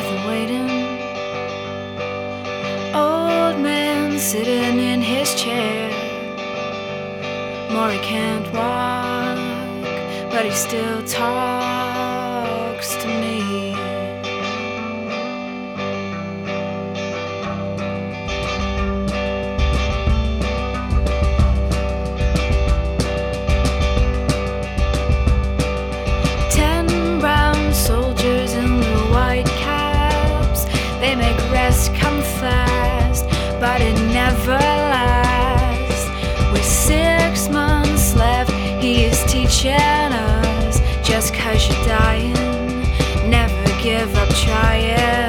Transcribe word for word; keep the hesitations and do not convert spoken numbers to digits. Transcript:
nothing waiting. Old man sitting in his chair. Maury can't walk, but he still talks to me. Ten brown soldiers in the white caps. They make rest come fast, but it never lasts. With six months left, he is teaching us, just 'cause you're dying, never give up trying.